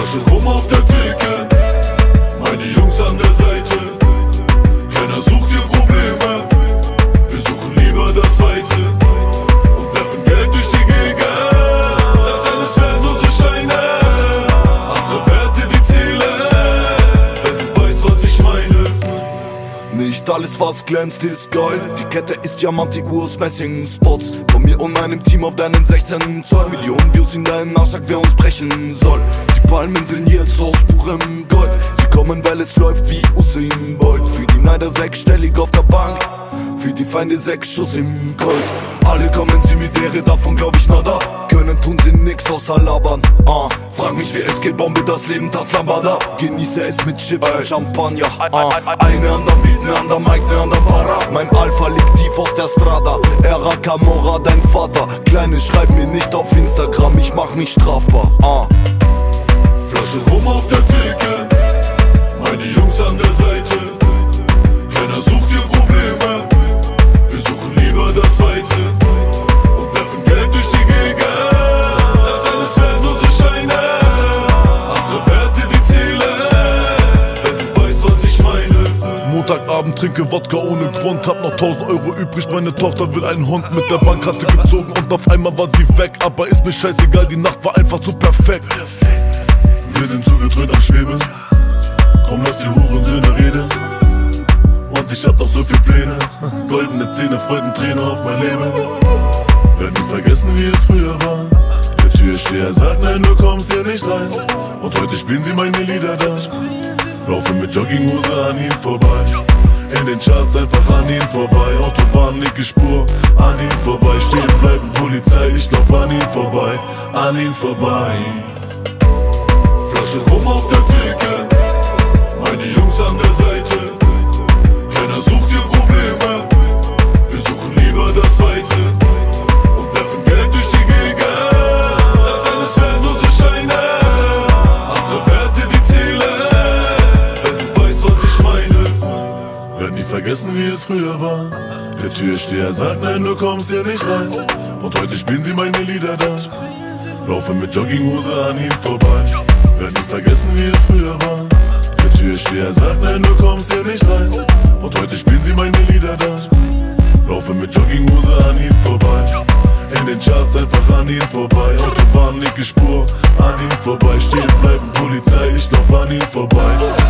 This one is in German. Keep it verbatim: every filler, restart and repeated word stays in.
Flasche rum auf der Theke, meine Jungs an der Seite. Keiner sucht hier Probleme, wir suchen lieber das Weite und werfen Geld durch die Gegend. Das alles wertlose Scheine, andere Werte die Ziele, wenn du weißt, was ich meine. Nicht alles, was glänzt, ist Gold. Die Kette ist Diamant, die Uhr ist Messing-Spots. Von mir und meinem Team auf deinen sechzehn Zoll. Millionen Views in deinen Arsch, sagt, wer uns brechen soll. Die Palmen sind jetzt aus purem Gold. Sie kommen, weil es läuft wie Usain Bolt. Für die Neider sechsstellig auf der Bank, für die Feinde sechs Schuss im Colt. Alle kommen sie mit Ehre, davon glaub ich nada. Können tun sie nix außer labern. ah. Frag mich wie es geht, Bombe das Leben, das Lambada. Genieße es mit Chips und Champagner. ah. Eine an der Beat, ne an der Mic, ne an der Para. Mein Alpha liegt tief auf der Strada. Era Camorra, dein Vater. Kleine, schreib mir nicht auf Instagram, ich mach mich strafbar. ah. Flasche rum auf der Theke, meine Jungs an der Seite. Keiner sucht hier Probleme, wir suchen lieber das Weite und werfen Geld durch die Gegend. Das alles wertlose Scheine, andere Werte die Ziele, wenn du weißt, was ich meine. Montagabend trinke Wodka ohne Grund, hab noch tausend Euro übrig, meine Tochter will einen Hund. Mit der Bankkarte gezogen und auf einmal war sie weg. Aber ist mir scheißegal, die Nacht war einfach zu perfekt. Wir sind zugedröhnt am Schwebe, komm lass die Hurensöhne reden. Und ich hab noch so viel Pläne, goldene Zähne, Freudenträne auf mein Leben. Werd nie vergessen, wie es früher war. Der Türsteher sagt, nein, du kommst hier nicht rein. Und heute spielen sie meine Lieder da. Laufe mit Jogginghose an ihm vorbei, in den Charts einfach an ihm vorbei. Autobahn, linke Spur, an ihm vorbei. Stehen bleiben Polizei, ich lauf an ihm vorbei, an ihm vorbei. Flasche rum auf der Theke, meine Jungs an der Seite. Keiner sucht hier Probleme, wir suchen lieber das Weite und werfen Geld durch die Gegend. Das alles wertlose Scheine, andere Werte die Ziele, wenn du weißt, was ich meine. Werd nie vergessen, wie es früher war. Der Türsteher sagt, nein, du kommst hier nicht rein. Und heute spielen sie meine Lieder da. Laufe mit Jogginghose an ihm vorbei. Werd nie vergessen, wie es früher war. Der Türsteher sagt, nein, du kommst hier nicht rein. Und heute spielen sie meine Lieder da. Laufe mit Jogginghose an ihm vorbei, in den Charts einfach an ihm vorbei. Autobahn, linke Spur, an ihm vorbei. Stehen bleiben Polizei, ich lauf an ihm vorbei.